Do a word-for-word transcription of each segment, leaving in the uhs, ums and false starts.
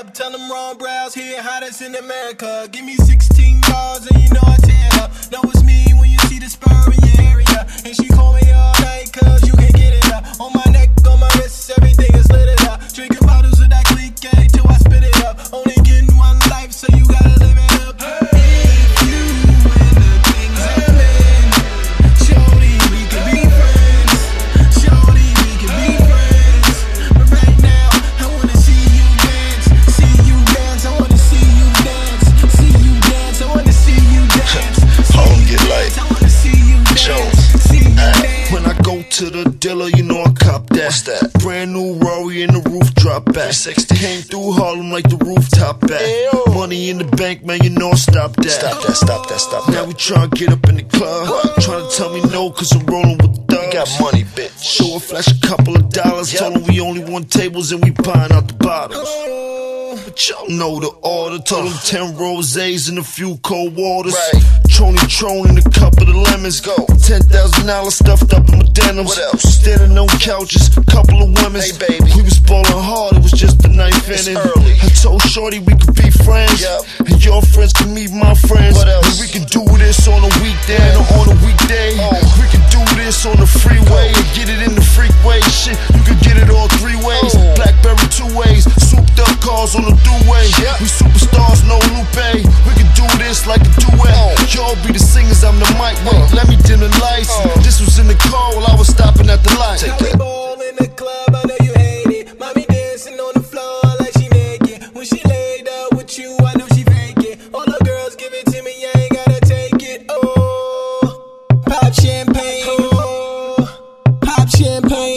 up. Tell them Ron Browns here, hottest in America. Give me sixteen bars and you know I tear it up. Know it's me when you see the spur in your area. And she call me all night cause you can't get it up. On my neck, on my wrist, everything is lit it up. Drinking bottles of that clique till I spit it up. Only getting one life so you gotta live it up. Hey. If you and the things I'm in, shorty, we could be friends. Shorty, we could be friends. But right now, I wanna see you dance. See you dance, I wanna see you dance. See you dance, I wanna see you dance. Home get light. I wanna see you dance. Jones. See you dance. When I go to the dealer, you know I cop that. What's that? Brand new Rory in the roof drop back. Came through Harlem like the rooftop back. Ayo. Money in the bank, man, you know I stop that. Stop that, stop that, stop that. Now we tryna get up in the club. Tryna tell me no, cause I'm rolling with thugs. We got money, bitch. So I flash a couple of dollars. Yep. Told them we only want tables and we buying out the bottles. Oh. But y'all know the order. Told them ten rosés and a few cold waters. Right. Trony Tron and a cup of the lemons. Go. Ten thousand dollars stuffed up in my denims. What else? Standing on couches, couple of women. Hey, baby. We was ballin' hard, it was just the ninth It's inning. early. I told Shorty we could be friends. Yep. And your friends can meet my friends. What else? And we can do this on a weekday Yeah. or on a weekday. Oh. We can do this on the freeway and get it in the freeway. Shit, you can get it all three ways. Oh. Blackberry two ways, souped up cars on the throughway. Yep. We superstars, no Lupe. We can do this like a duet. Oh. Y'all be the singers, I'm the mic. Wait, Oh. let me dim the lights. Oh. This was in the car while I was stopping at the light. How we ball in the club, I know you hate it. Mommy dancing on the floor like she naked. When she laid up with you, I know she fake it. All the girls give it to me, I ain't gotta take it. Oh, pop champagne. Oh, pop champagne.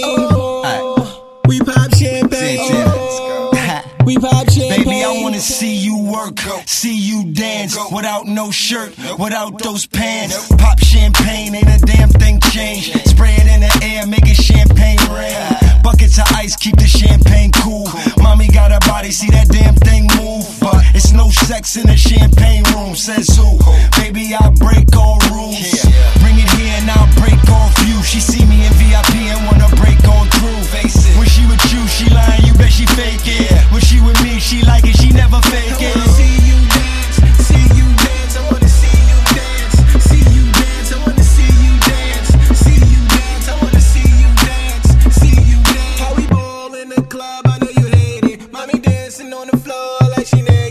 Oh, we pop champagne. Oh, we pop champagne. Baby, I wanna see you work, see you dance, without no shirt, without those pants. Pop champagne, ain't a damn thing changed. Spray it in the air, make it champagne rain. Buckets of ice, keep the champagne cool. Mommy got a body, see that damn thing move. But it's no sex in the champagne room, says who? Baby, I break all rules. Bring it here and I'll break off you. She see me in V I P and wanna break on through. When she with you, she lying, you bet she fake it. When she with me, she like it, she never fake I it. wanna see you dance, see you dance. I wanna see you dance, see you dance. I wanna see you dance, see you dance. I wanna see you dance, see you dance. How we ball in the club, I know you hate it. Mommy dancing on the floor like she naked.